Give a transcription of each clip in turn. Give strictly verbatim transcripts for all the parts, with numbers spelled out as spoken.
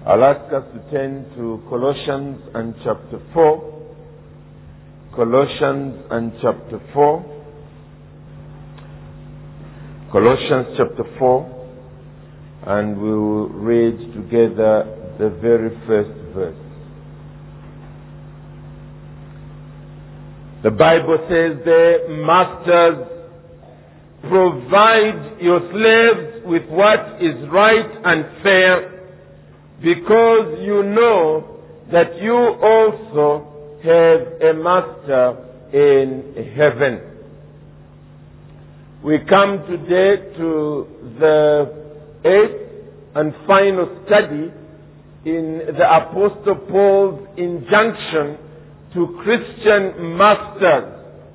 I'll ask us to turn to Colossians and chapter four. Colossians and chapter four. Colossians chapter four. And we will read together the very first verse. The Bible says there, "Masters, provide your slaves with what is right and fair, because you know that you also have a master in heaven." We come today to the eighth and final study in the Apostle Paul's injunction to Christian masters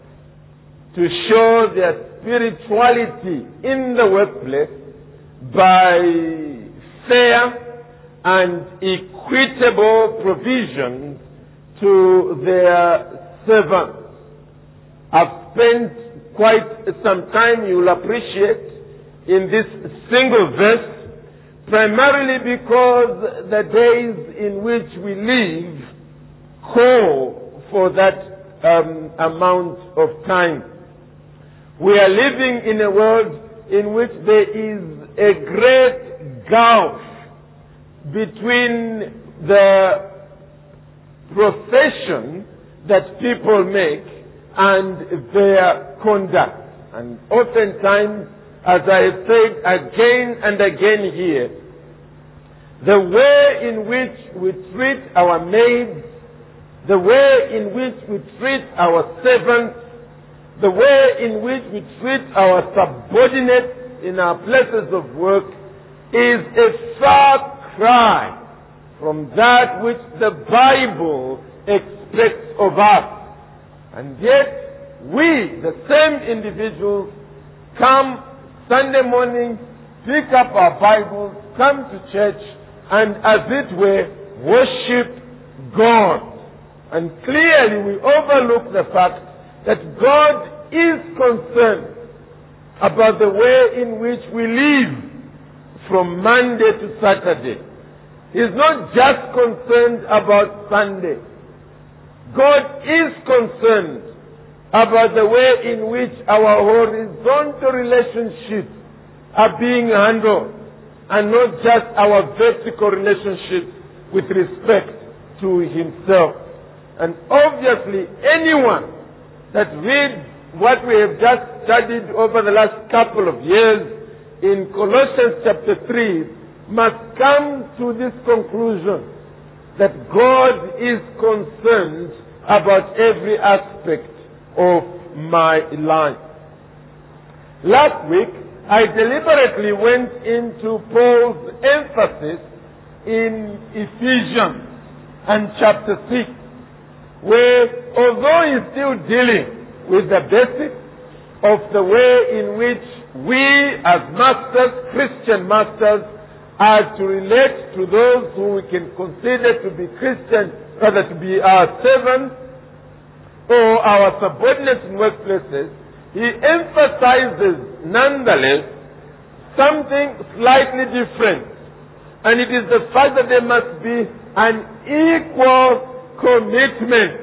to show their spirituality in the workplace by fair and equitable provisions to their servants. I've spent quite some time, you'll appreciate, in this single verse, primarily because the days in which we live call for that um, amount of time. We are living in a world in which there is a great gulf between the profession that people make and their conduct. And oftentimes, as I have said again and again here, the way in which we treat our maids, the way in which we treat our servants, the way in which we treat our subordinates in our places of work is a far cry from that which the Bible expects of us. And yet, we, the same individuals, come Sunday morning, pick up our Bibles, come to church, and as it were, worship God. And clearly we overlook the fact that God is concerned about the way in which we live from Monday to Saturday. He's not just concerned about Sunday. God is concerned about the way in which our horizontal relationships are being handled, and not just our vertical relationships with respect to Himself. And obviously, anyone that reads what we have just studied over the last couple of years in Colossians chapter three must come to this conclusion that God is concerned about every aspect of my life. Last week, I deliberately went into Paul's emphasis in Ephesians and chapter six, where although he's still dealing with the basics of the way in which we as masters, Christian masters, are to relate to those who we can consider to be Christian, rather to be our servants or our subordinates in workplaces, he emphasizes nonetheless something slightly different. And it is the fact that there must be an equal commitment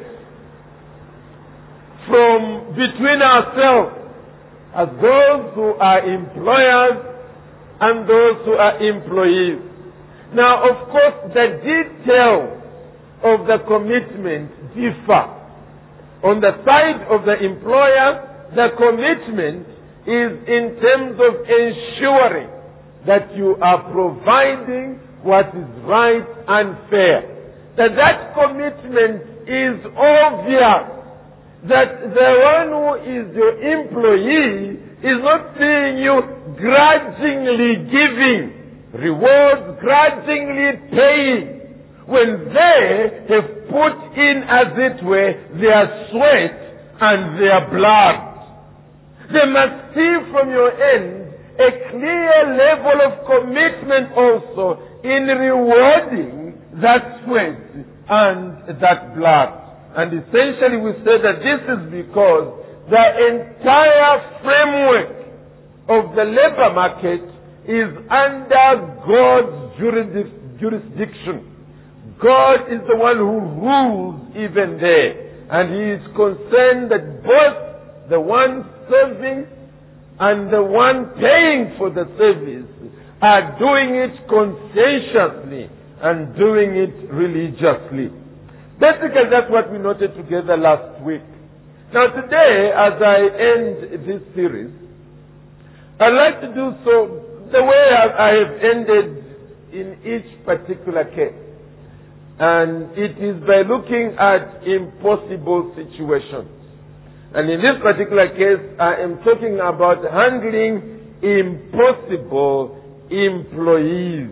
from between ourselves as those who are employers and those who are employees. Now, of course, the details of the commitment differ. On the side of the employer, the commitment is in terms of ensuring that you are providing what is right and fair. That that commitment is obvious. That the one who is your employee is not seeing you grudgingly giving rewards, grudgingly paying, when they have put in, as it were, their sweat and their blood. They must see from your end a clear level of commitment also in rewarding that sweat and that blood. And essentially we say that this is because the entire framework of the labor market is under God's jurisdiction. jurisdiction. God is the one who rules even there. And He is concerned that both the one serving and the one paying for the service are doing it conscientiously and doing it religiously. Basically, that's what we noted together last week. Now today, as I end this series, I'd like to do so the way I have ended in each particular case. And it is by looking at impossible situations. And in this particular case, I am talking about handling impossible employees.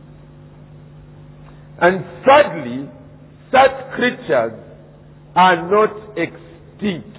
And sadly, such creatures are not extinct.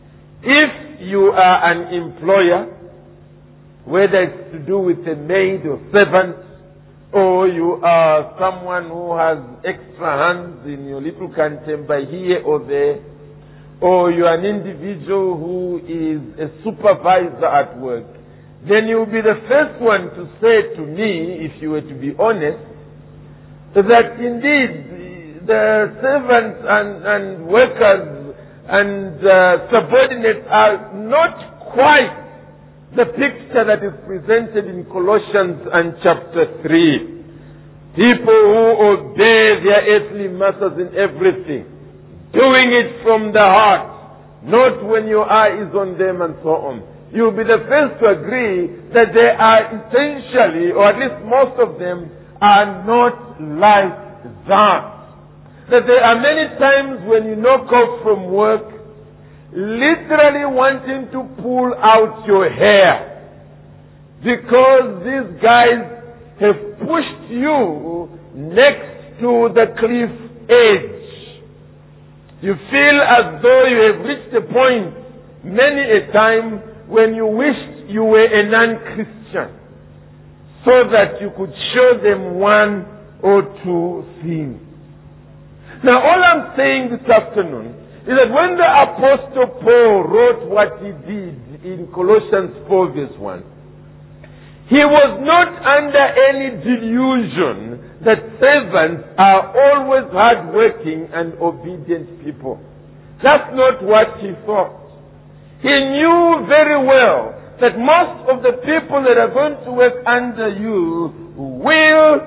If you are an employer, whether it's to do with a maid or servant, or you are someone who has extra hands in your little cantemba here or there, or you are an individual who is a supervisor at work, then you will be the first one to say to me, if you were to be honest, that indeed the servants and, and workers and uh, subordinates are not quite the picture that is presented in Colossians and chapter three. People who obey their earthly masters in everything, doing it from the heart, not when your eye is on them and so on. You'll be the first to agree that they are essentially, or at least most of them, are not like that. That there are many times when you knock off from work, literally wanting to pull out your hair, because these guys have pushed you next to the cliff edge. You feel as though you have reached a point many a time when you wished you were a non-Christian, so that you could show them one or two things. Now all I'm saying this afternoon is that when the Apostle Paul wrote what he did in Colossians four verse one, he was not under any delusion that servants are always hardworking and obedient people. That's not what he thought. He knew very well that most of the people that are going to work under you will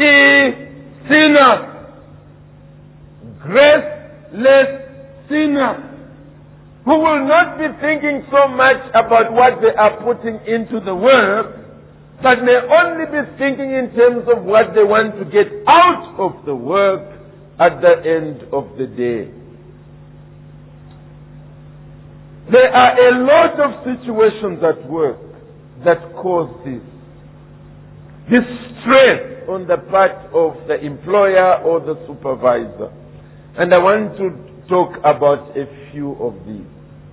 be sinners. Graceless sinners who will not be thinking so much about what they are putting into the work, but may only be thinking in terms of what they want to get out of the work at the end of the day. There are a lot of situations at work that cause this. This stress on the part of the employer or the supervisor. And I want to talk about a few of these.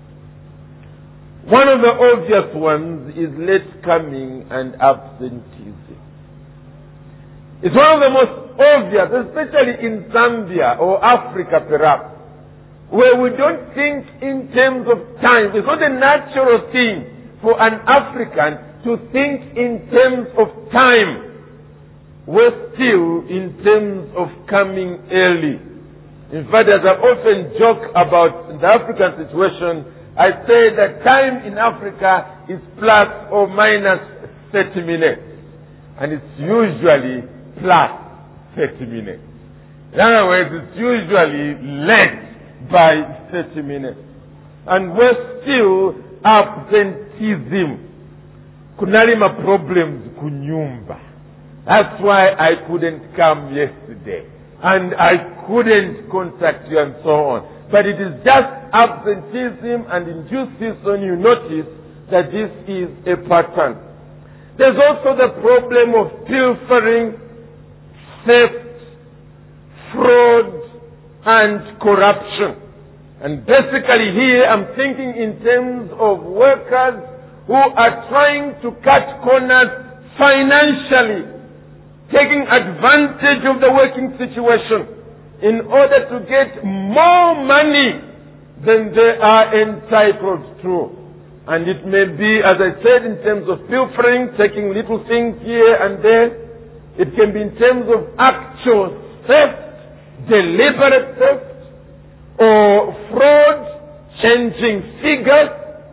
One of the obvious ones is late coming and absenteeism. It's one of the most obvious, especially in Zambia or Africa perhaps, where we don't think in terms of time. It's not a natural thing for an African to think in terms of time. We're still in terms of coming early. In fact, as I often joke about the African situation, I say that time in Africa is plus or minus thirty minutes. And it's usually plus thirty minutes. In other words, it's usually late by thirty minutes. And we're still absenteeism. Kunalima problems kunyumba. That's why I couldn't come yesterday. And I couldn't contact you and so on. But it is just absenteeism, and in due season you notice that this is a pattern. There's also the problem of pilfering, theft, fraud, and corruption. And basically here I'm thinking in terms of workers who are trying to cut corners financially, taking advantage of the working situation in order to get more money than they are entitled to. And it may be, as I said, in terms of pilfering, taking little things here and there. It can be in terms of actual theft, deliberate theft, or fraud, changing figures,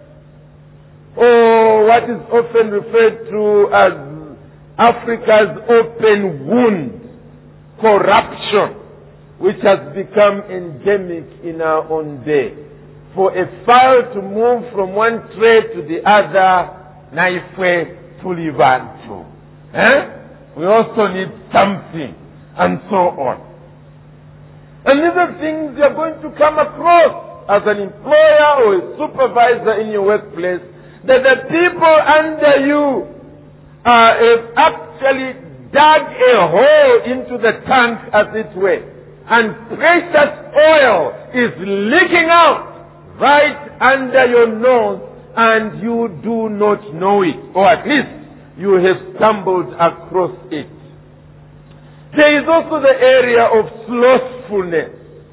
or what is often referred to as Africa's open wound, corruption, which has become endemic in our own day. For a file to move from one trade to the other, naifwe tulivantu. Eh? We also need something, and so on. And these are things you're going to come across as an employer or a supervisor in your workplace, that the people under you uh, have actually dug a hole into the tank, as it were, and precious oil is leaking out right under your nose, and you do not know it, or at least you have stumbled across it. There is also the area of slothfulness,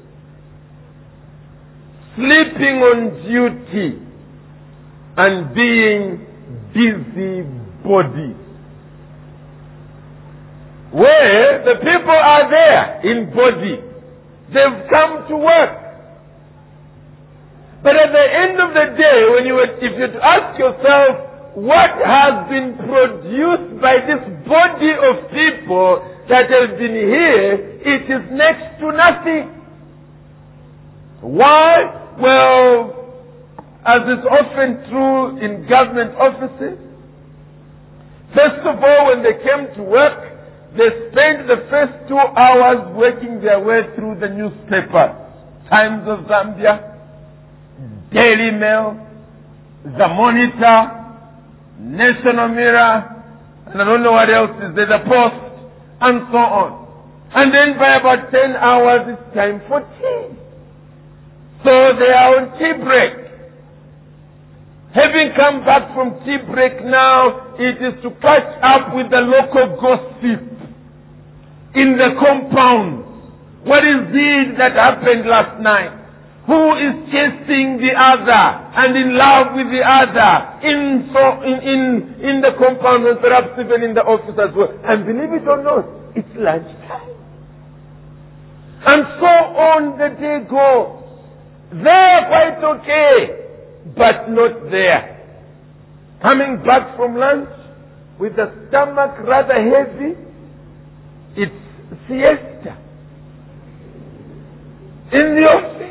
sleeping on duty, and being busybodies, where the people are there in body, they've come to work. But at the end of the day, when you would, if you'd ask yourself, what has been produced by this body of people that have been here, it is next to nothing. Why? Well, as is often true in government offices, first of all, when they came to work, they spent the first two hours working their way through the newspapers. Times of Zambia, Daily Mail, The Monitor, National Mirror, and I don't know what else is there, The Post, and so on. And then by about ten hours, it's time for tea. So they are on tea break. Having come back from tea break now, it is to catch up with the local gossip in the compound. What is it that happened last night? Who is chasing the other and in love with the other in so in, in, in the compound and perhaps even in the office as well. And believe it or not, it's lunchtime. And so on the day goes. They're quite okay, but not there. Coming back from lunch with the stomach rather heavy, it's siesta in the office.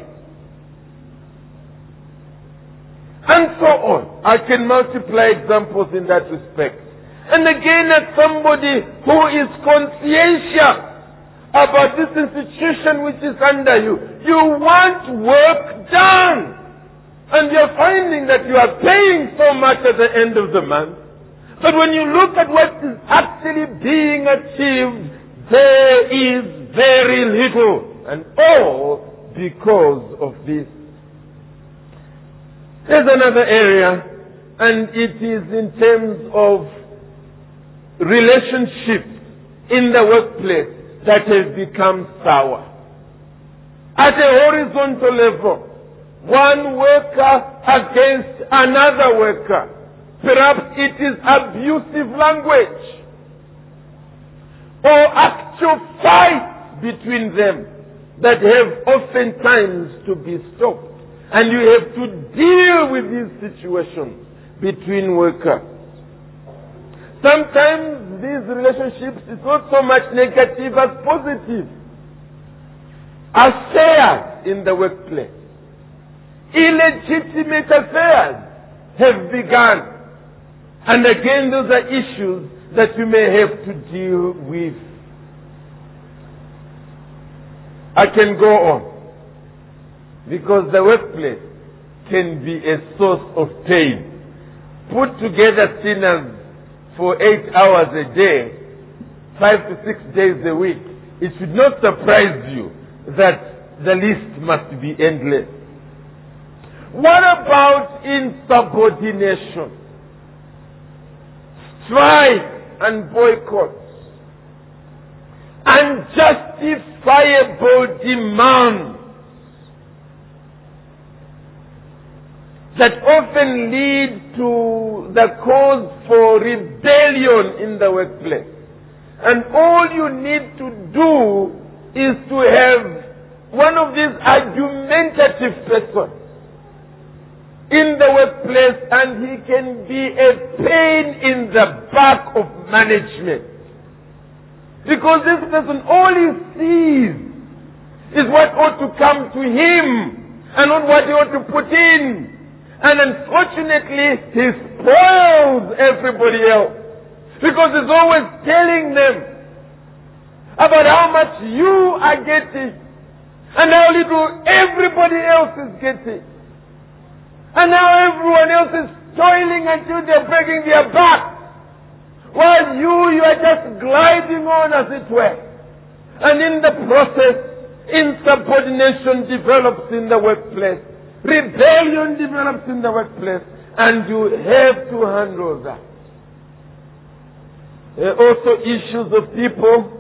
And so on. I can multiply examples in that respect. And again, as somebody who is conscientious about this institution which is under you, you want work done. And you're finding that you are paying so much at the end of the month. But when you look at what is actually being achieved, there is very little. And all because of this. There's another area, and it is in terms of relationships in the workplace that have become sour. At a horizontal level, one worker against another worker. Perhaps it is abusive language or actual fights between them that have oftentimes to be stopped. And you have to deal with these situations between workers. Sometimes these relationships is not so much negative as positive. Affairs in the workplace. Illegitimate affairs have begun. And again, those are issues that you may have to deal with. I can go on. Because the workplace can be a source of pain. Put together sinners for eight hours a day, five to six days a week, it should not surprise you that the list must be endless. What about insubordination? Strife and boycotts. Unjustifiable demands that often lead to the cause for rebellion in the workplace. And all you need to do is to have one of these argumentative persons in the workplace, and he can be a pain in the back of management. Because this person, all he sees is what ought to come to him and not what he ought to put in. And unfortunately, he spoils everybody else. Because he's always telling them about how much you are getting and how little everybody else is getting. And how everyone else is toiling until they're breaking their back. While you, you are just gliding on, as it were. And in the process, insubordination develops in the workplace. Rebellion develops in the workplace. And you have to handle that. There are also issues of people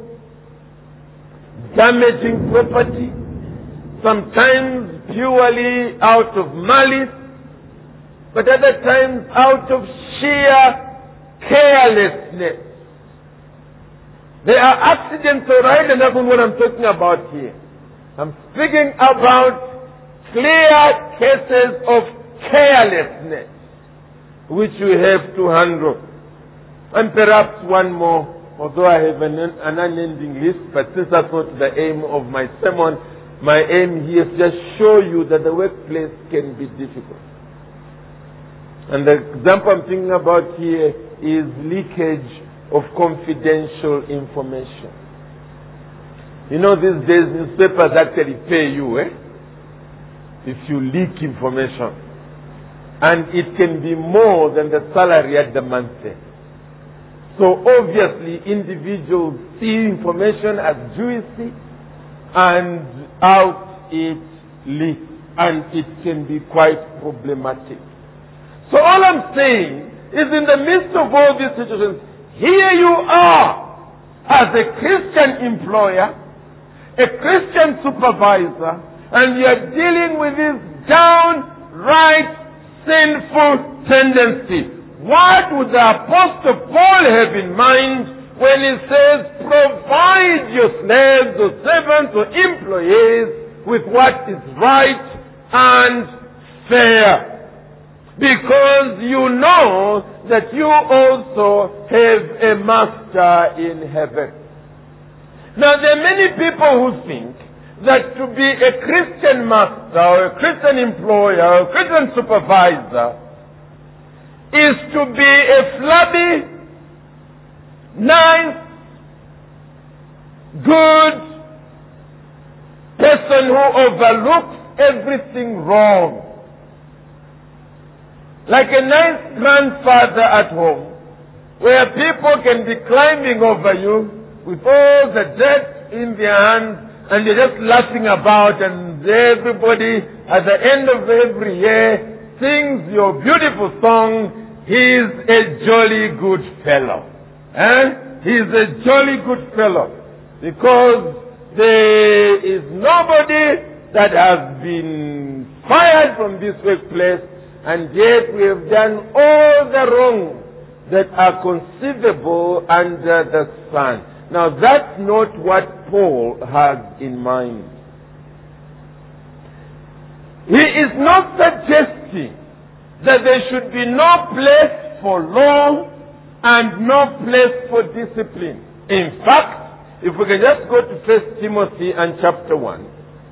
damaging property, sometimes purely out of malice, but other times out of sheer carelessness. There are accidents, alright, and that's not what I'm talking about here. I'm speaking about clear cases of carelessness which you have to handle. And perhaps one more, although I have an, an unending list, but since that's not the aim of my sermon, my aim here is just show you that the workplace can be difficult. And the example I'm thinking about here is leakage of confidential information. You know, these days newspapers actually pay you, eh? If you leak information. And it can be more than the salary at the month end. So obviously individuals see information as juicy and out it leaks. And it can be quite problematic. So all I'm saying is, in the midst of all these situations, here you are as a Christian employer, a Christian supervisor, and you're dealing with this downright sinful tendency. What would the Apostle Paul have in mind when he says, provide your slaves or servants or employees with what is right and fair? Because you know that you also have a master in heaven. Now there are many people who think that to be a Christian master or a Christian employer or a Christian supervisor is to be a flabby, nice, good person who overlooks everything wrong. Like a nice grandfather at home, where people can be climbing over you with all the dirt in their hands, and you're just laughing about, and everybody at the end of every year sings your beautiful song, he's a jolly good fellow. Eh? He's a jolly good fellow. Because there is nobody that has been fired from this workplace, and yet we have done all the wrong that are conceivable under the sun. Now that's not what Paul has in mind. He is not suggesting that there should be no place for law and no place for discipline. In fact, if we can just go to First Timothy and chapter one.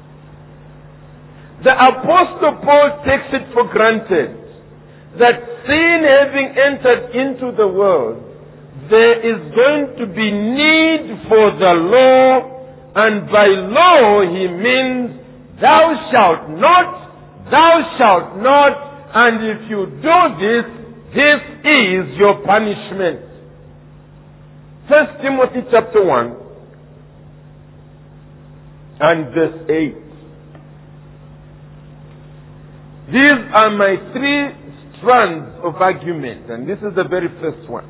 The Apostle Paul takes it for granted that sin having entered into the world, there is going to be need for the law, and by law he means thou shalt not, thou shalt not, and if you do this, this is your punishment. First Timothy chapter one and verse eight. These are my three strands of argument, and this is the very first one.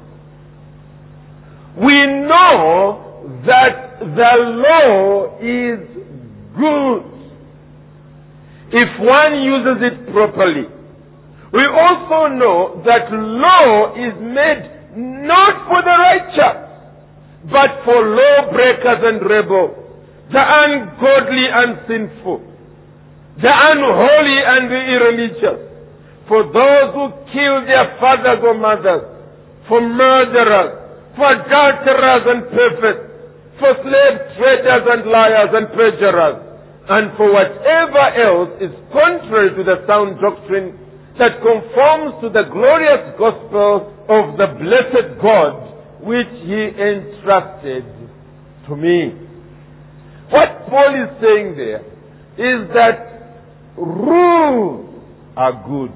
We know that the law is good if one uses it properly. We also know that law is made not for the righteous, but for lawbreakers and rebels, the ungodly and sinful, the unholy and the irreligious, for those who kill their fathers or mothers, for murderers, for adulterers and perverts, for slave traders and liars and perjurers, and for whatever else is contrary to the sound doctrine that conforms to the glorious gospel of the blessed God which he entrusted to me. What Paul is saying there is that rules are good.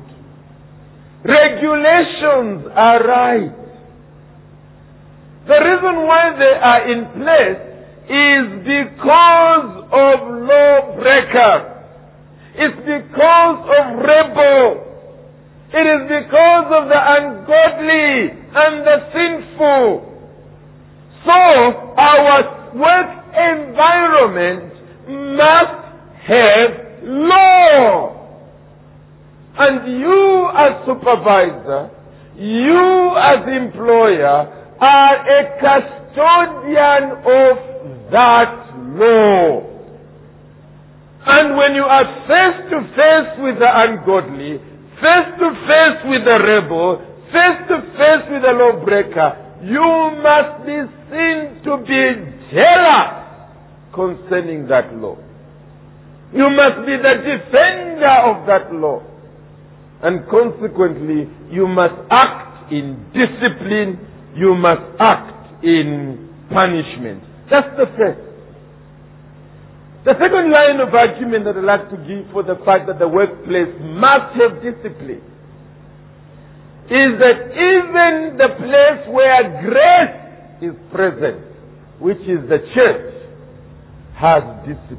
Regulations are right. The reason why they are in place is because of lawbreakers. It's because of rebels. It is because of the ungodly and the sinful. So our work environment must have law. And you as supervisor, you as employer, are a custodian of that law. And when you are face to face with the ungodly, face to face with the rebel, face to face with the lawbreaker, you must be seen to be jealous concerning that law. You must be the defender of that law. And consequently, you must act in discipline. You must act in punishment. That's the first. The second line of argument that I'd like to give for the fact that the workplace must have discipline is that even the place where grace is present, which is the church, has discipline.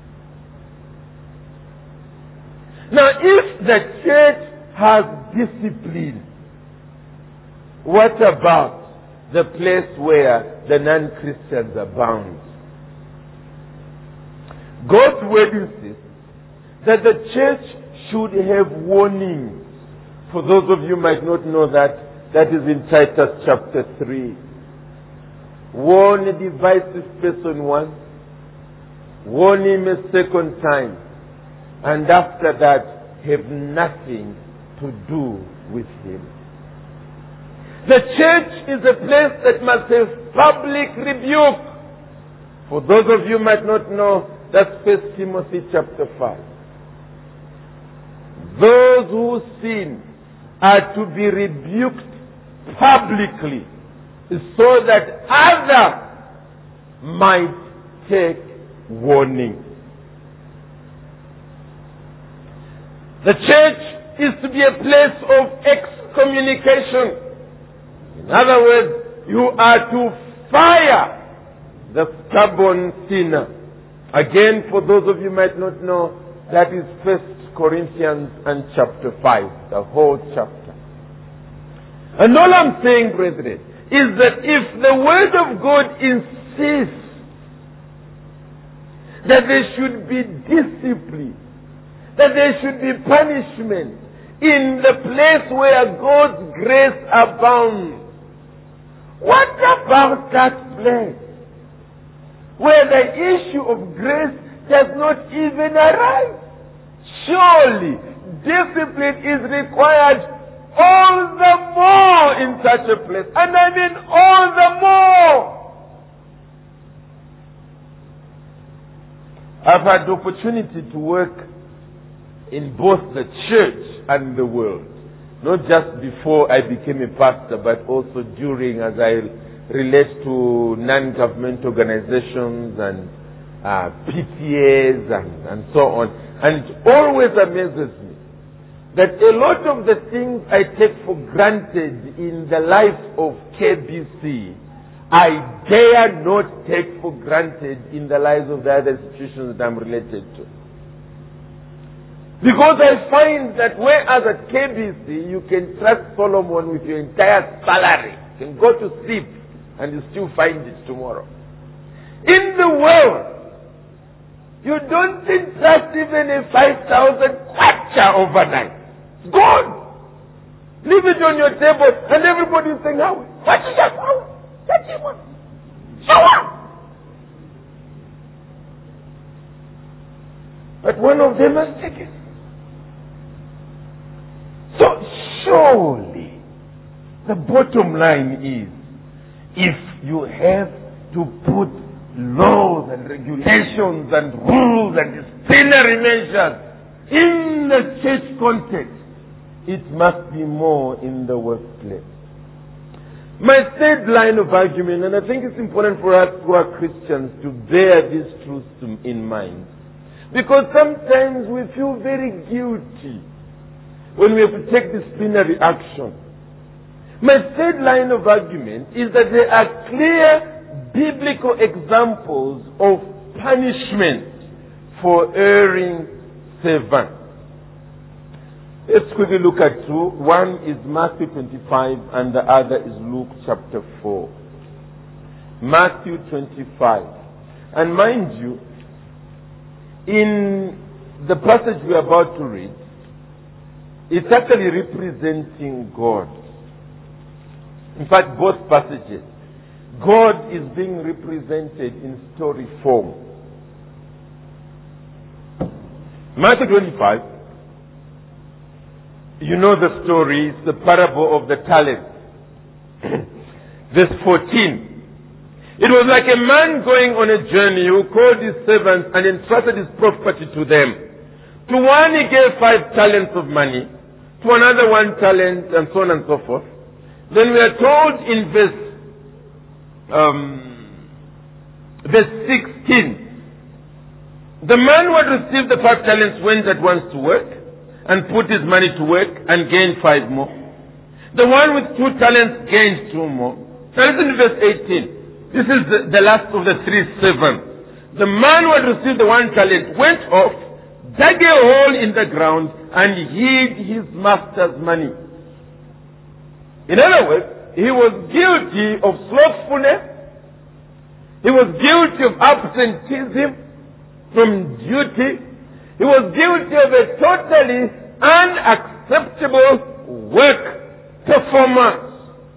Now, if the church has discipline, what about the place where the non-Christians are bound? God's word insists that the church should have warnings. For those of you who might not know that, that is in Titus chapter three. Warn a divisive person once, warn him a second time, and after that have nothing to do with him. The church is a place that must have public rebuke. For those of you who might not know, that's First Timothy chapter five. Those who sin are to be rebuked publicly so that others might take warning. The church is to be a place of excommunication. In other words, you are to fire the stubborn sinner. Again, for those of you who might not know, that is First Corinthians and chapter five, the whole chapter. And all I'm saying, brethren, is that if the Word of God insists that there should be discipline, that there should be punishment in the place where God's grace abounds, what about that place where the issue of grace does not even arise? Surely discipline is required all the more in such a place. And I mean all the more. I've had the opportunity to work in both the church and the world. Not just before I became a pastor, but also during, as I relate to non-government organizations and uh, P T As and, and so on. And it always amazes me that a lot of the things I take for granted in the life of K B C, I dare not take for granted in the lives of the other institutions that I'm related to. Because I find that whereas at K B C, you can trust Solomon with your entire salary. You can go to sleep and you still find it tomorrow. In the world, you don't entrust even a five thousand kwacha overnight. It's gone. Leave it on your table and everybody is saying, how? What is that? So what? But one of them has taken. So surely the bottom line is, if you have to put laws and regulations and rules and disciplinary measures in the church context, it must be more in the workplace. My third line of argument, and I think it's important for us who are Christians to bear these truths in mind, because sometimes we feel very guilty when we have to take disciplinary action. My third line of argument is that there are clear biblical examples of punishment for erring servants. Let's quickly look at two. One is Matthew twenty-five and the other is Luke chapter four. Matthew twenty-five. And mind you, in the passage we are about to read, it's actually representing God. In fact, both passages. God is being represented in story form. Matthew twenty-five. You know the story, it's the parable of the talents. Verse fourteen. It was like a man going on a journey who called his servants and entrusted his property to them. To one he gave five talents of money, to another one talent, and so on and so forth. Then we are told in verse um, verse sixteen, the man who had received the five talents went at once to work and put his money to work and gained five more. The one with two talents gained two more. Now listen to verse eighteen. This is the, the last of the three servants. The man who had received the one talent went off, dug a hole in the ground, and hid his master's money. In other words, he was guilty of slothfulness. He was guilty of absenteeism from duty. He was guilty of a totally unacceptable work performance.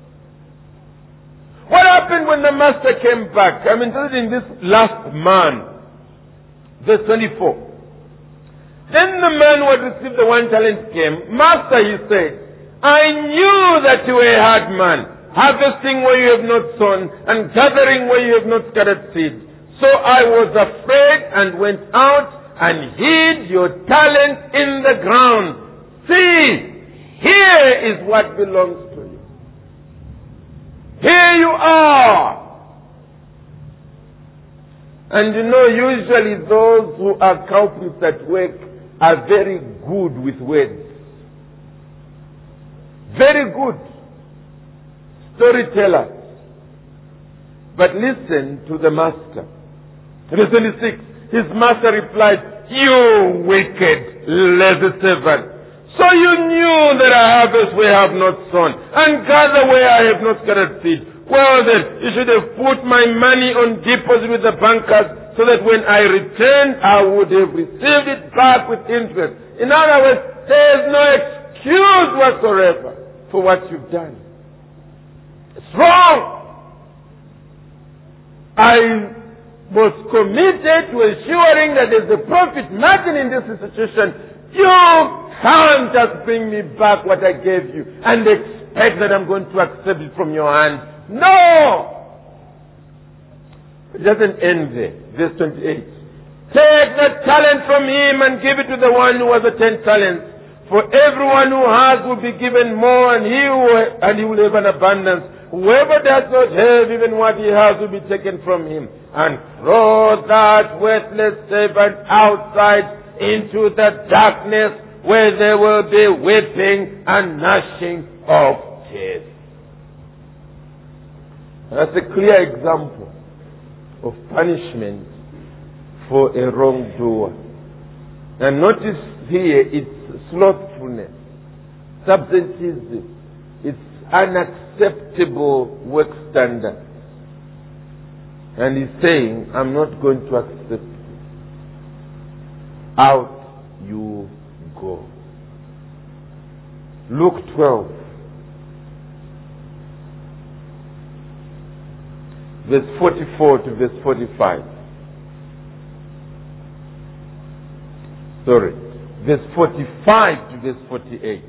What happened when the master came back? I'm interested in this last man. Verse twenty-four. Then the man who had received the one talent came. Master, he said, I knew that you were a hard man, harvesting where you have not sown and gathering where you have not scattered seed. So I was afraid and went out and hid your talent in the ground. See, here is what belongs to you. Here you are. And you know, usually those who are culprits at work are very good with words. Very good storytellers. But listen to the master. Verse twenty-six. His master replied, you wicked, lazy servant. So you knew that I harvest where I have not sown, and gather where I have not scattered seed. Well then, you should have put my money on deposit with the bankers, so that when I returned, I would have received it back with interest. In other words, there is no excuse whatsoever for what you've done. It's wrong. I was committed to ensuring that there's a profit margin in this institution. You can't just bring me back what I gave you and expect that I'm going to accept it from your hand. No! It doesn't end there. Verse twenty-eight. Take the talent from him and give it to the one who has the ten talents. For everyone who has will be given more, and he who and he will have an abundance. Whoever does not have even what he has will be taken from him. And throw that worthless servant outside into the darkness, where there will be weeping and gnashing of teeth. That's a clear example of punishment for a wrongdoer. And notice here, it's slothfulness, absenteeism, it's unacceptable work standards. And he's saying, I'm not going to accept it. Out you go. Luke twelve. verse forty-four to verse forty-five. Sorry, verse forty-five to verse forty-eight.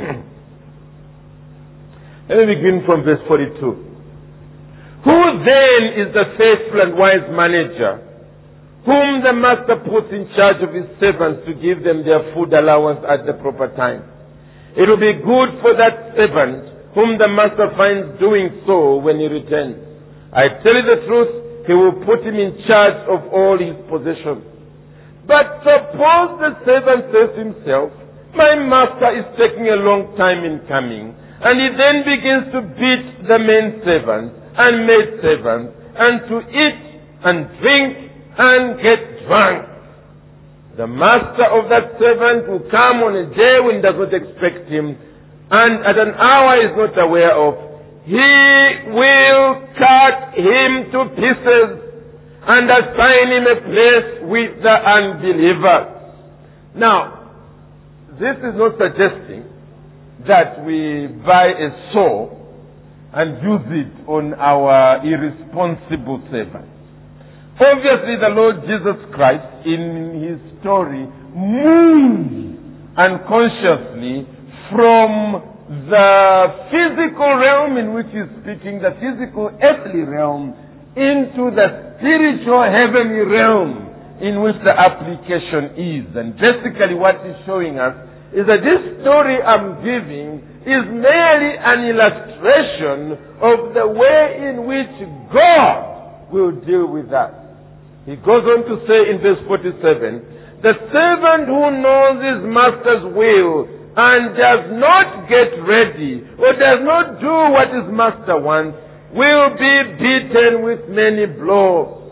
Let me begin from verse forty-two. Who then is the faithful and wise manager, whom the master puts in charge of his servants to give them their food allowance at the proper time? It will be good for that servant whom the master finds doing so when he returns. I tell you the truth, he will put him in charge of all his possessions. But suppose the servant says to himself, my master is taking a long time in coming, and he then begins to beat the men servants and maid servants, and to eat and drink and get drunk. The master of that servant will come on a day when he does not expect him, and at an hour he is not aware of. He will cut him to pieces and assign him a place with the unbelievers. Now, this is not suggesting that we buy a saw and use it on our irresponsible servants. Obviously, the Lord Jesus Christ, in his story, moves unconsciously from the physical realm in which he's speaking, the physical earthly realm, into the spiritual heavenly realm in which the application is. And basically what he's showing us is that this story I'm giving is merely an illustration of the way in which God will deal with us. He goes on to say in verse forty-seven, the servant who knows his master's will and does not get ready or does not do what his master wants will be beaten with many blows.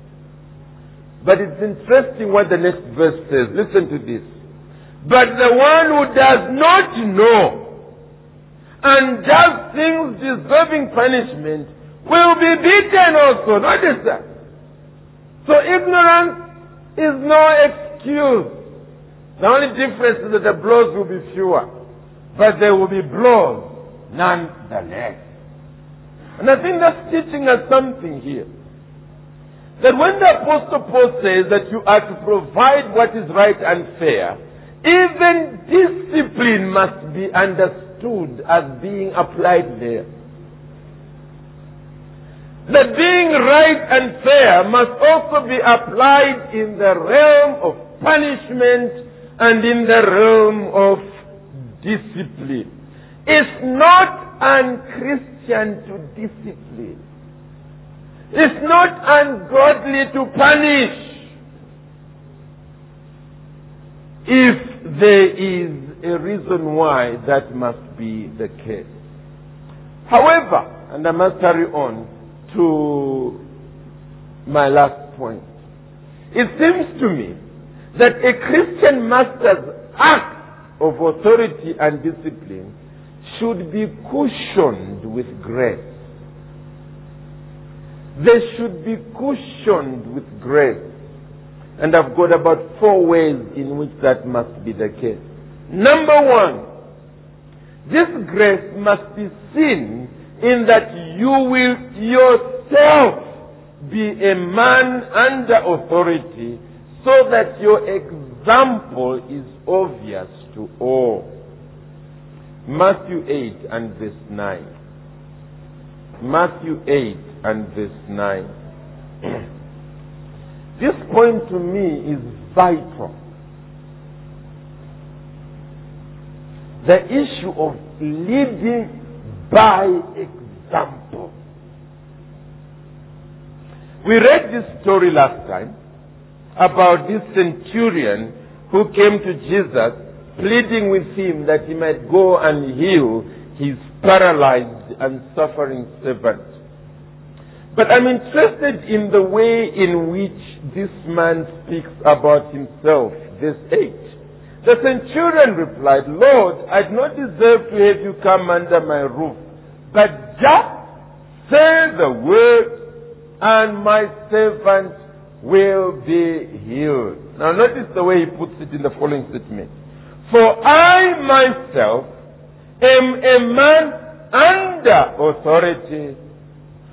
But it's interesting what the next verse says. Listen to this. But the one who does not know and does things deserving punishment will be beaten also. Notice that. So ignorance is no excuse. The only difference is that the blows will be fewer, but there will be blows nonetheless. And I think that's teaching us something here. That when the Apostle Paul says that you are to provide what is right and fair, even discipline must be understood as being applied there. That being right and fair must also be applied in the realm of punishment and in the realm of discipline. It's not unchristian to discipline. It's not ungodly to punish if there is a reason why that must be the case. However, and I must carry on to my last point, it seems to me that a Christian master's act of authority and discipline should be cushioned with grace. They should be cushioned with grace. And I've got about four ways in which that must be the case. Number one, this grace must be seen in that you will yourself be a man under authority so that your example is obvious to all. Matthew eight and verse nine. Matthew eight and verse nine. This point to me is vital. The issue of leading by example. We read this story last time about this centurion who came to Jesus pleading with him that he might go and heal his paralyzed and suffering servant. But I'm interested in the way in which this man speaks about himself. Verse eight. The centurion replied, Lord, I do not deserve to have you come under my roof, but just say the word and my servant will be healed. Now notice the way he puts it in the following statement. For I myself am a man under authority,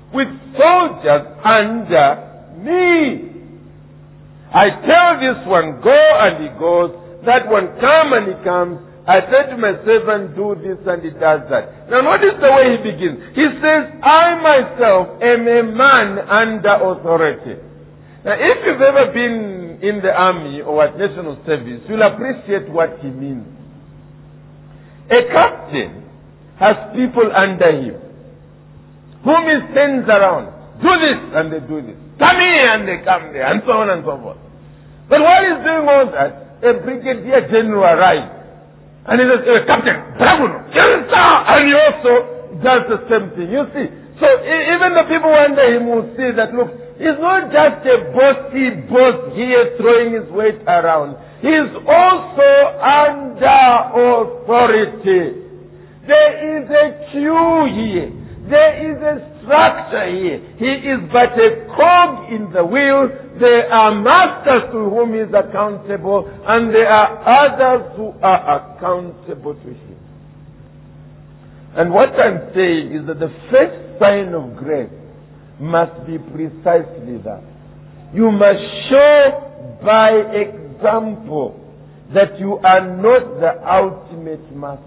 with soldiers under me. I tell this one, go, and he goes. That one, come, and he comes. I said to my servant, do this, and he does that. Now notice the way he begins. He says, I myself am a man under authority. Now if you've ever been in the army or at national service, you'll appreciate what he means. A captain has people under him, whom he sends around. Do this, and they do this. Come here, and they come there, and so on and so forth. But while he's doing all that, a brigadier general arrives. And he says, uh, Captain, Dragono, and he also does the same thing. You see, so even the people under him will see that, look, he's not just a bossy boss here throwing his weight around. He's also under authority. There is a queue here. There is a structure here. He is but a cog in the wheel. There are masters to whom he is accountable, and there are others who are accountable to him. And what I'm saying is that the first sign of grace must be precisely that. You must show by example that you are not the ultimate master.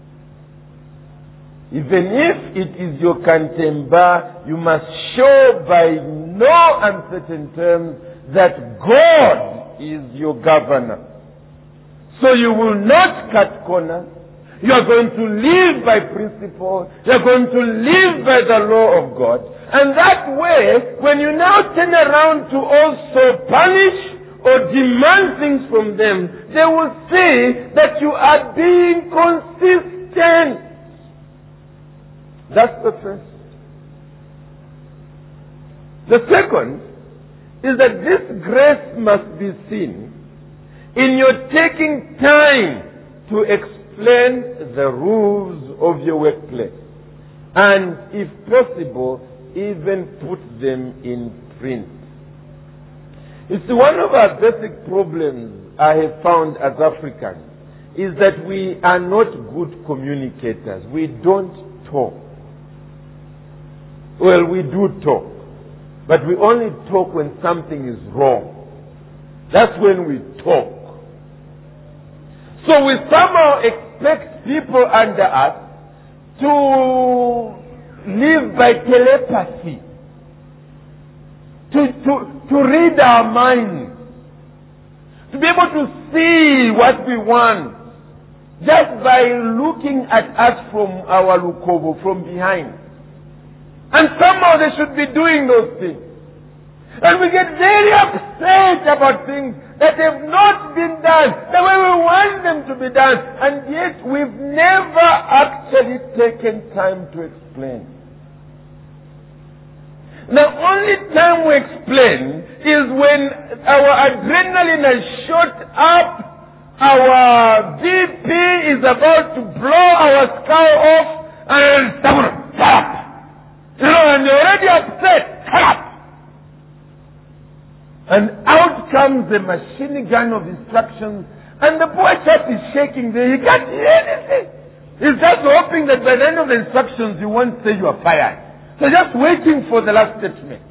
Even if it is your cantemba, you must show by no uncertain terms that God is your governor. So you will not cut corners. You are going to live by principle. You are going to live by the law of God. And that way, when you now turn around to also punish or demand things from them, they will see that you are being consistent. That's the first. The second is that this grace must be seen in your taking time to explain the rules of your workplace. And if possible, even put them in print. You see, one of our basic problems I have found as Africans is that we are not good communicators. We don't talk. Well, we do talk, but we only talk when something is wrong. That's when we talk. So we somehow expect people under us to live by telepathy, to, to, to read our minds, to be able to see what we want, just by looking at us from our lukovo, from behind. And somehow they should be doing those things. And we get very upset about things that have not been done the way we want them to be done. And yet we've never actually taken time to explain. The only time we explain is when our adrenaline has shot up, our B P is about to blow our skull off, and stop, stop. You know, and you're already upset. Stop. And out comes the machine gun of instructions, and the boy chap is shaking there. He can't hear anything. He's just hoping that by the end of the instructions you won't say you are fired. So just waiting for the last statement.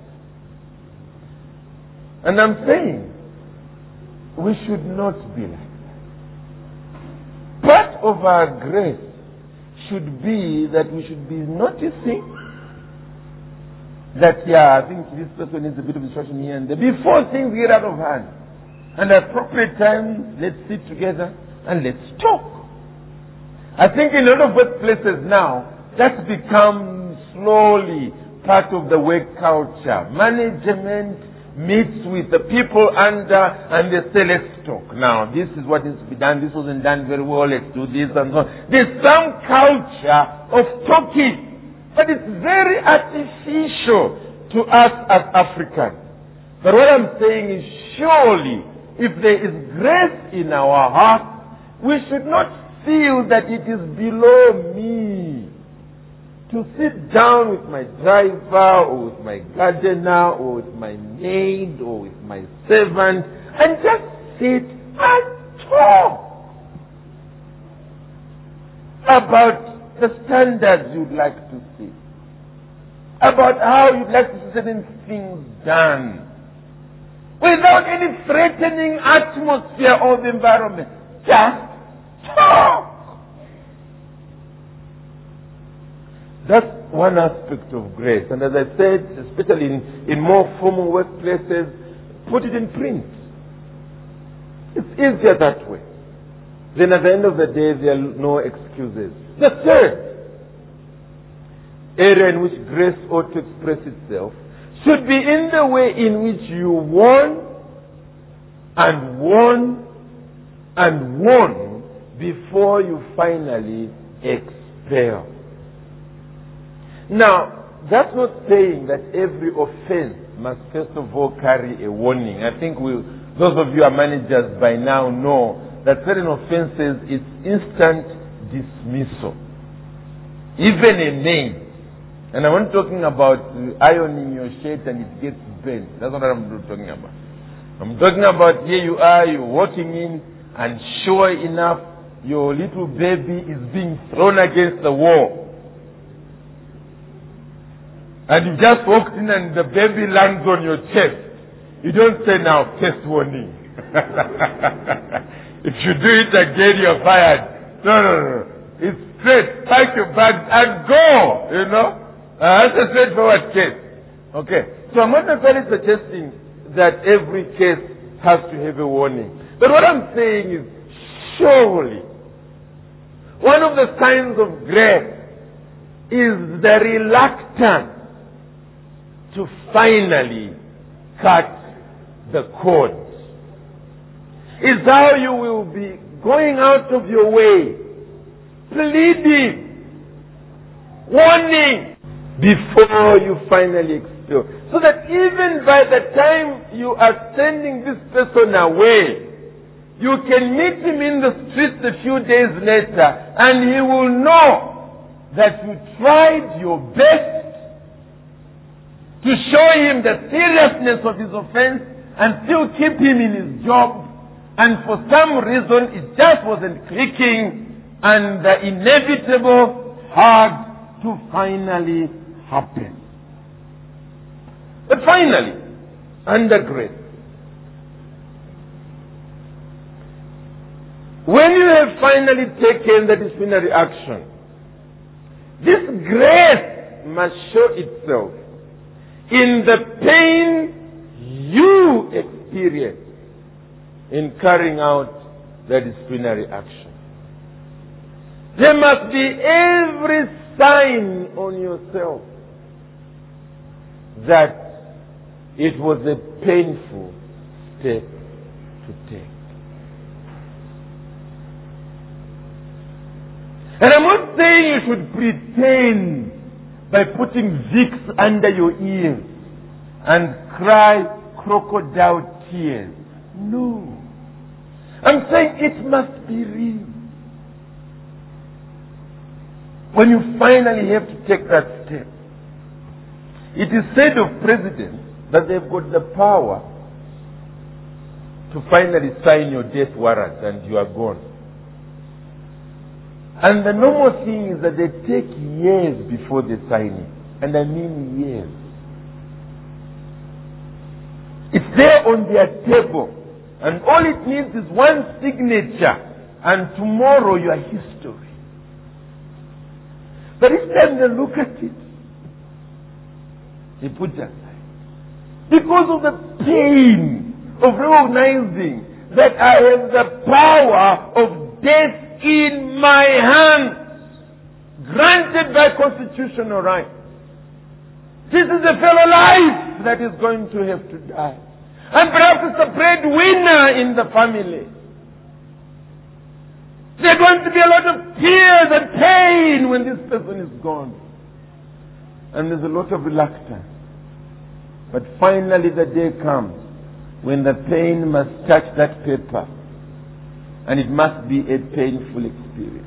And I'm saying, we should not be like that. Part of our grace should be that we should be noticing that, yeah, I think this person needs a bit of instruction here and there, before things get out of hand. And at appropriate times, let's sit together and let's talk. I think in a lot of workplaces now, that's become slowly part of the work culture. Management meets with the people under and they say, let's talk. Now, this is what needs to be done. This wasn't done very well. Let's do this and so on. There's some culture of talking. But it's very artificial to us as Africans. But what I'm saying is, surely, if there is grace in our heart, we should not feel that it is below me to sit down with my driver or with my gardener or with my maid or with my servant and just sit and talk about the standards you'd like to see. about how you'd like to see certain things done, without any threatening atmosphere of environment. Just talk. That's one aspect of grace. And as I said, especially in, in more formal workplaces, put it in print. It's easier that way. Then at the end of the day, there are no excuses. The third area in which grace ought to express itself should be in the way in which you warn and warn and warn before you finally expel. Now, that's not saying that every offense must first of all carry a warning. I think we, those of you who are managers by now know that certain offenses, it's instant dismissal. Even a name. And I'm not talking about ironing your shirt and it gets bent. That's not what I'm talking about. I'm talking about here you are, you're walking in, and sure enough, your little baby is being thrown against the wall. And you just walked in and the baby lands on your chest. You don't say now, test warning. If you do it again, you're fired. No, no, no. It's straight. Pack your bags and go, you know. Uh, that's a straightforward case. Okay. So I'm not necessarily suggesting that every case has to have a warning. But what I'm saying is, surely, one of the signs of grace is the reluctance to finally cut the cord. Is how you will be going out of your way, pleading, warning, before you finally expel. So that even by the time you are sending this person away, you can meet him in the streets a few days later and he will know that you tried your best to show him the seriousness of his offense and still keep him in his job. And for some reason, it just wasn't clicking, and the inevitable had to finally happen. But finally, under grace, when you have finally taken the disciplinary action, this grace must show itself in the pain you experience in carrying out the disciplinary action. There must be every sign on yourself that it was a painful step to take. And I'm not saying you should pretend by putting Vicks under your ears and cry crocodile tears. No. I'm saying it must be real. When you finally have to take that step. It is said of presidents that they've got the power to finally sign your death warrant and you are gone. And the normal thing is that they take years before they sign it. And I mean years. It's there on their table. And all it needs is one signature. And tomorrow you are history. But each time they look at it, they put it aside. Because of the pain of recognizing that I have the power of death in my hands, granted by constitutional right. This is a fellow life that is going to have to die. And perhaps it's a breadwinner in the family. There's going to be a lot of tears and pain when this person is gone. And there's a lot of reluctance. But finally the day comes when the pain must touch that paper. And it must be a painful experience.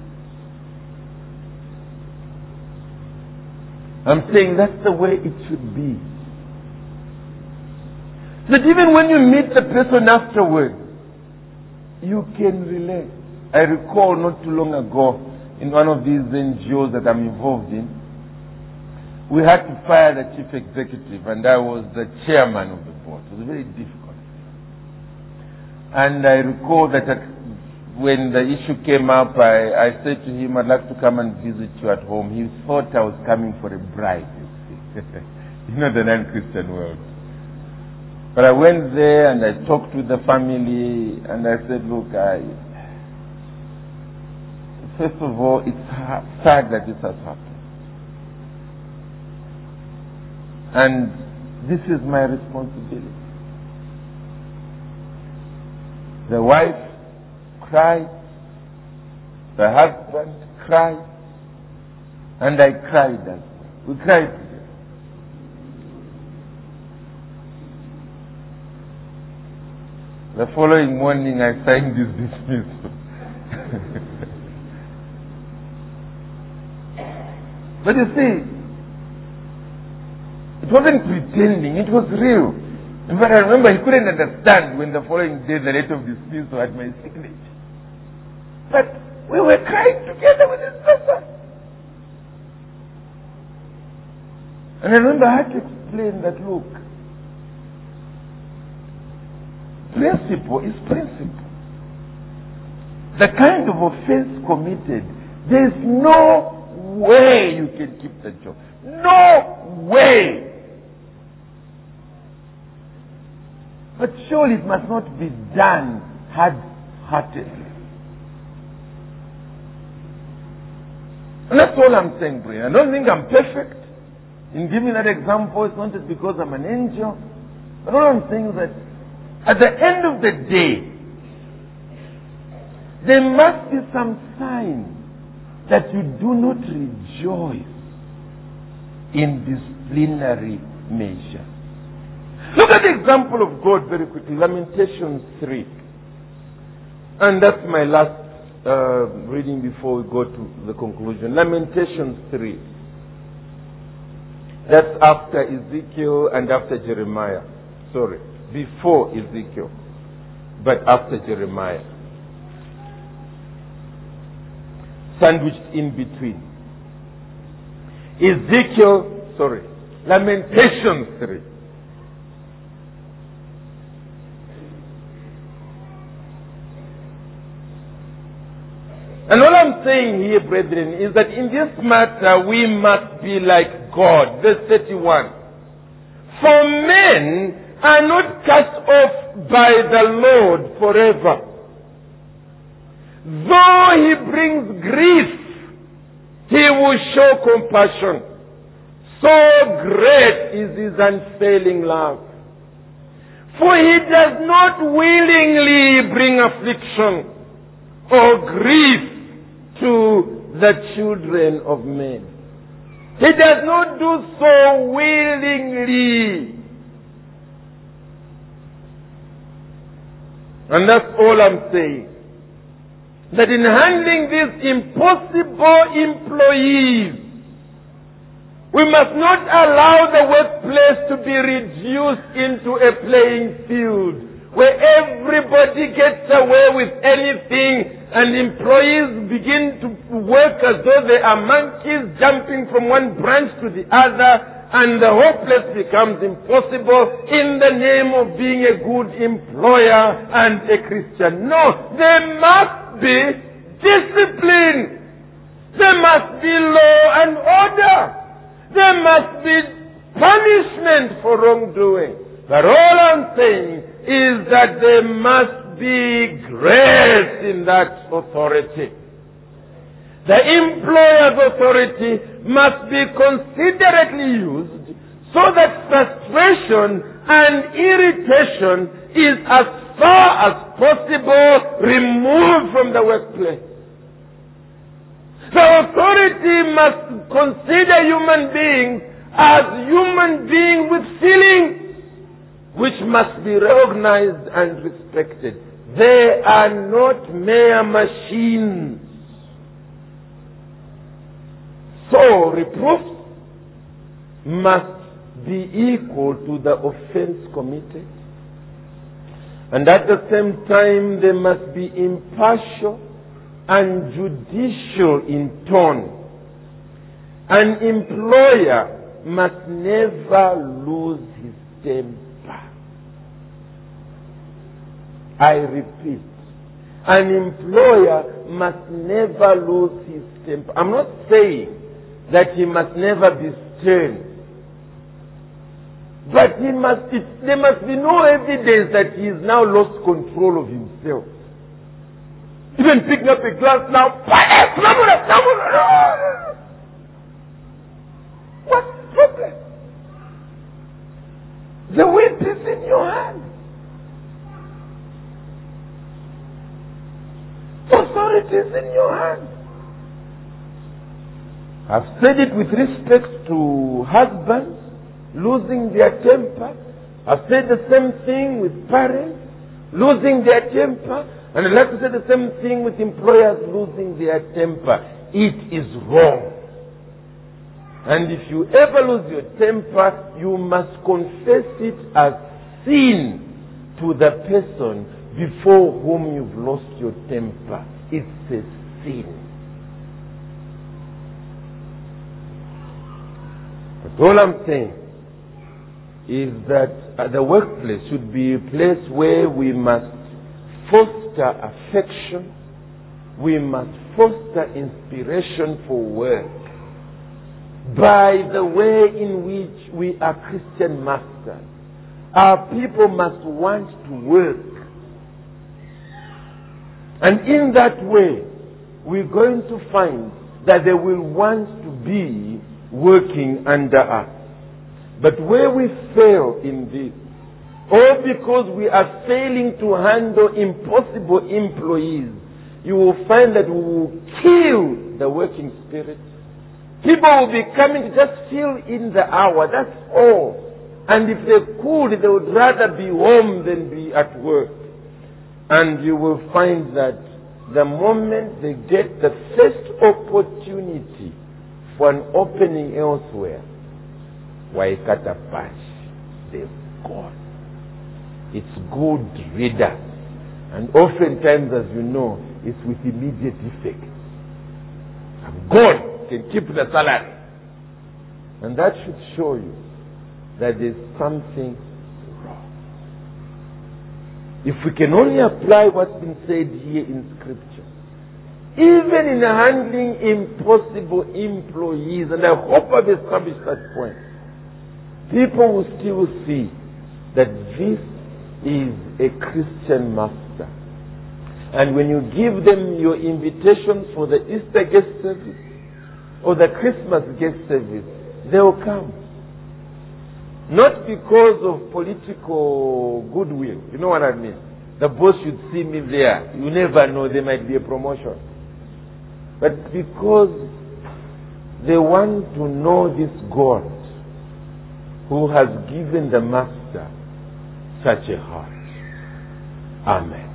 I'm saying that's the way it should be. That even when you meet the person afterwards, you can relate. I recall not too long ago in one of these N G Os that I'm involved in, we had to fire the chief executive, and I was the chairman of the board. It was very difficult. And I recall that at, when the issue came up, I, I said to him, I'd like to come and visit you at home. He thought I was coming for a bride, you see. You know the non-Christian world. But I went there and I talked with the family, and I said, look, I, first of all, it's sad that this has happened. And this is my responsibility. The wife cried, the husband cried, and I cried as well. We cried together. The following morning I signed this dismissal. But you see, it wasn't pretending, it was real. In fact, I remember he couldn't understand when the following day the letter of dismissal had my signature. But we were crying together with this person. And I remember I had to explain that, look, principle is principle. The kind of offense committed, there's no way you can keep the job. No way. But surely it must not be done hard-heartedly. And that's all I'm saying, Brian. I don't think I'm perfect in giving that example. It's not just because I'm an angel. But all I'm saying is that at the end of the day, there must be some sign that you do not rejoice in disciplinary measures. Look at the example of God very quickly. Lamentations three. And that's my last uh, reading before we go to the conclusion. Lamentations three. That's after Ezekiel and after Jeremiah. Sorry. Before Ezekiel, but after Jeremiah. Sandwiched in between. Ezekiel, sorry, Lamentations three. And all I'm saying here, brethren, is that in this matter we must be like God. Verse thirty-one. For men are not cast off by the Lord forever. Though he brings grief, he will show compassion. So great is his unfailing love. For he does not willingly bring affliction or grief to the children of men. He does not do so willingly. And that's all I'm saying. That in handling these impossible employees, we must not allow the workplace to be reduced into a playing field where everybody gets away with anything and employees begin to work as though they are monkeys jumping from one branch to the other, and the whole place becomes impossible in the name of being a good employer and a Christian. No, there must be discipline. There must be law and order. There must be punishment for wrongdoing. But all I'm saying is that there must be grace in that authority. The employer's authority must be considerately used so that frustration and irritation is as far as possible removed from the workplace. The authority must consider human beings as human beings with feelings, which must be recognized and respected. They are not mere machines. So, reproof must be equal to the offense committed. And at the same time, they must be impartial and judicial in tone. An employer must never lose his temper. I repeat, an employer must never lose his temper. I'm not saying that he must never be stern. But he must, it, there must be no evidence that he has now lost control of himself. Even picking up a glass now, what's the problem? The whip is in your hand. Authority is in your hand. I've said it with respect to husbands losing their temper. I've said the same thing with parents losing their temper. And I'd like to say the same thing with employers losing their temper. It is wrong. And if you ever lose your temper, you must confess it as sin to the person before whom you've lost your temper. It's a sin. But all I'm saying is that uh, the workplace should be a place where we must foster affection, we must foster inspiration for work by the way in which we are Christian masters. Our people must want to work. And in that way, we're going to find that they will want to be working under us. But where we fail in this, or because we are failing to handle impossible employees, you will find that we will kill the working spirit. People will be coming to just fill in the hour, that's all. And if they could, they would rather be home than be at work. And you will find that the moment they get the first opportunity for an opening elsewhere, Waikata Pash, they've gone. It's good riddance. And oftentimes, as you know, it's with immediate effect. I'm gone, can keep the salary. And that should show you that there's something wrong. If we can only apply what's been said here in Scripture, even in handling impossible employees, and I hope I've established that point, people will still see that this is a Christian master. And when you give them your invitation for the Easter guest service or the Christmas guest service, they will come. Not because of political goodwill. You know what I mean? The boss should see me there. You never know, there might be a promotion. But because they want to know this God who has given the master such a heart. Amen.